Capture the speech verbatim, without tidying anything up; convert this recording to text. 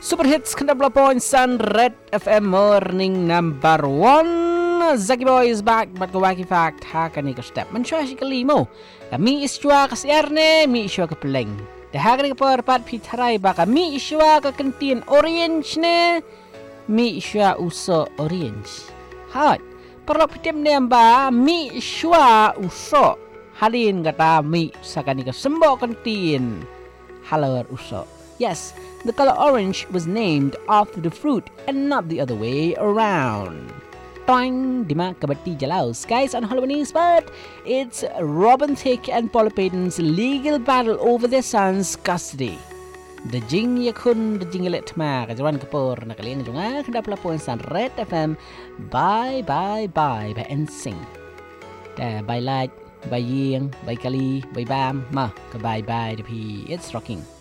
Super Hits Kandabla Points and Red F M Morning Number One. Zaki Boy is back, but go wacky fact. Haka ni ka step. Mansya si kalimo. Kami iswa kasi erne, mi iswa ka peleng. Dahaka ni ka porpat pitaray baka mi iswa ka kantin orange ne, mi iswa uso orange. Hot. Perlu pitim ni amba mi iswa uso. Halin kata mi sakani ka sembo kantin. Halar uso. Yes, the color orange was named after the fruit and not the other way around. Toing, Dima Kabati Jalaus. Guys, on Halloween but it's Robin Thicke and Paula Payton's legal battle over their son's custody. The Jing Yakun, the Jinglet Ma, Kajawan Kapur, Nakaling Junga, Kadapla Points and Red F M. Bye, bye, bye, by N Sing. Bye, light, bye, Ying, bye, Kali, bye, Bam, Ma, goodbye, bye, the P. It's rocking.